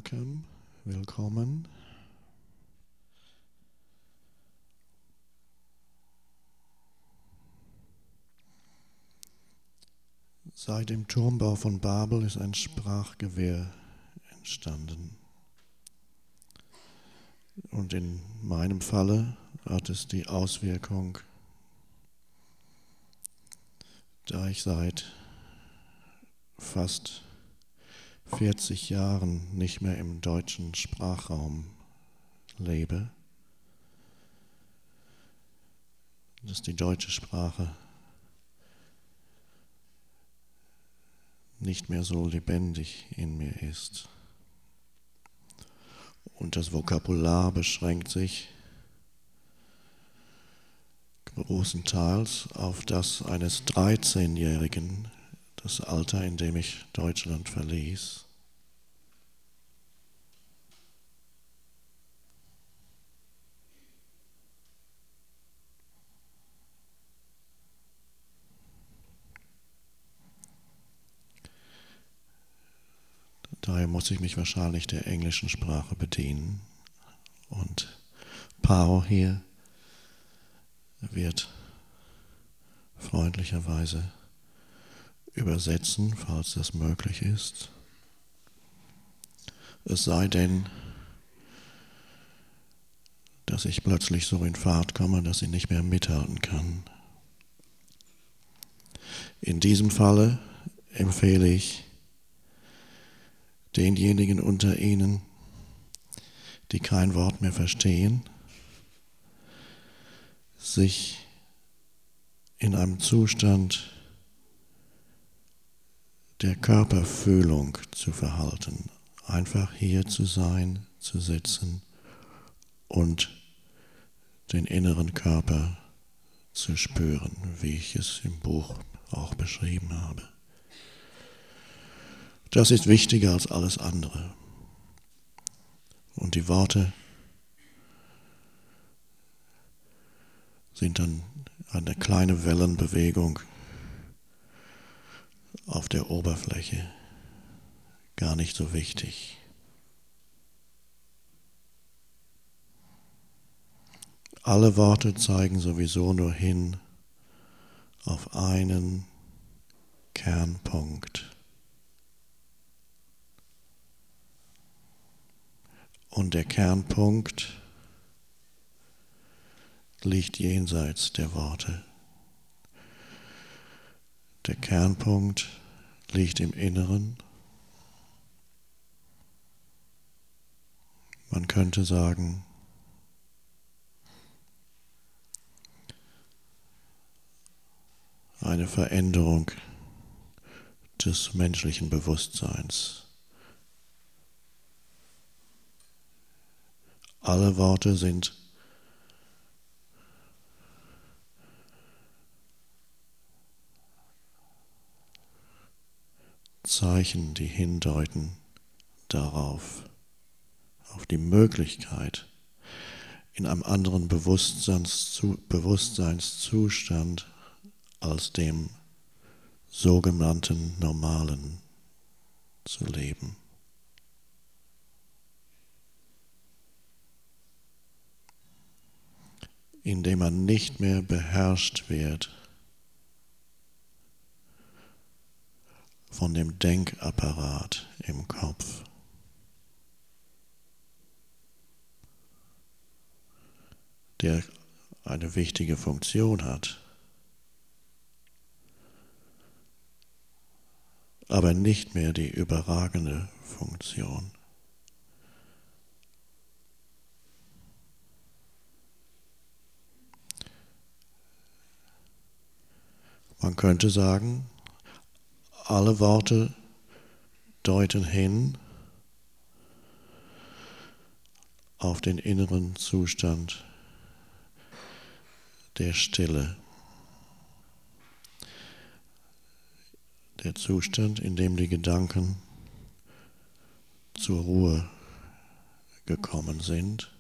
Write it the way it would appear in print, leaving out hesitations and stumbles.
Welcome, willkommen. Seit dem Turmbau von Babel ist ein Sprachgewehr entstanden. Und in meinem Falle hat es die Auswirkung, da ich seit fast 40 Jahren nicht mehr im deutschen Sprachraum lebe, dass die deutsche Sprache nicht mehr so lebendig in mir ist. Und das Vokabular beschränkt sich großenteils auf das eines 13-Jährigen, das Alter, in dem ich Deutschland verließ. Daher muss ich mich wahrscheinlich der englischen Sprache bedienen. Und Pao hier wird freundlicherweise übersetzen, falls das möglich ist. Es sei denn, dass ich plötzlich so in Fahrt komme, dass ich nicht mehr mithalten kann. In diesem Falle empfehle ich denjenigen unter Ihnen, die kein Wort mehr verstehen, sich in einem Zustand der Körperfühlung zu verhalten, einfach hier zu sein, zu sitzen und den inneren Körper zu spüren, wie ich es im Buch auch beschrieben habe. Das ist wichtiger als alles andere. Und die Worte sind dann eine kleine Wellenbewegung auf der Oberfläche, gar nicht so wichtig. Alle Worte zeigen sowieso nur hin auf einen Kernpunkt. Und der Kernpunkt liegt jenseits der Worte. Der Kernpunkt liegt im Inneren. Man könnte sagen, eine Veränderung des menschlichen Bewusstseins. Alle Worte sind Zeichen, die hindeuten darauf, auf die Möglichkeit, in einem anderen Bewusstseinszustand als dem sogenannten Normalen zu leben. Indem man nicht mehr beherrscht wird von dem Denkapparat im Kopf. Der eine wichtige Funktion hat, aber nicht mehr die überragende Funktion. Man könnte sagen, alle Worte deuten hin auf den inneren Zustand der Stille. Der Zustand, in dem die Gedanken zur Ruhe gekommen sind